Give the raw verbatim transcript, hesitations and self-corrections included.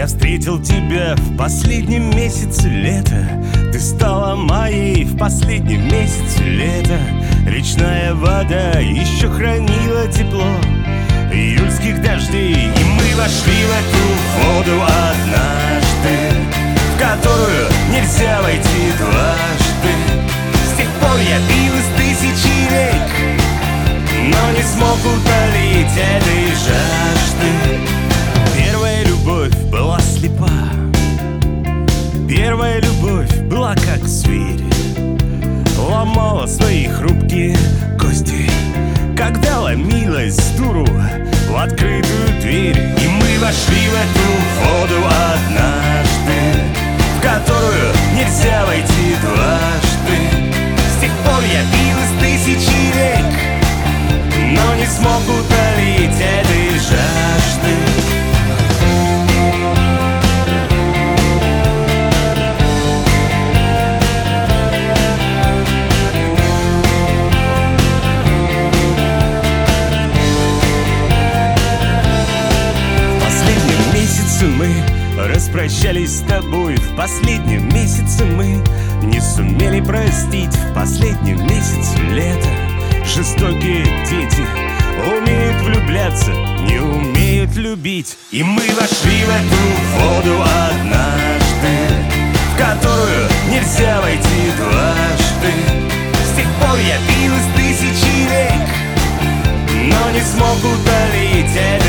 встретил тебя в последнем месяце лета. Ты стала моей в последнем месяце лета. Речная вода еще хранила тепло июльских дождей, и мы вошли в эту воду однажды, в которую нельзя войти дважды. С тех пор я пил из тысячи рек, но не смог утолить этой жажды. Первая любовь была слепа, первая любовь была как зверь, ломала свои хрупкие кости, когда ломилась с дуру в открытую дверь. И мы вошли в эту воду однажды, в которую нельзя войти дважды. С тех пор я пил из тысячи рек, но не смог утолить этой жажды. Мы распрощались с тобой в последнем месяце. Мы не сумели простить в последнем месяце лета. Жестокие дети умеют влюбляться, не умеют любить. И мы вошли в эту воду однажды, в которую нельзя войти дважды. С тех пор я пил из тысячи рек, но не смог утолить это.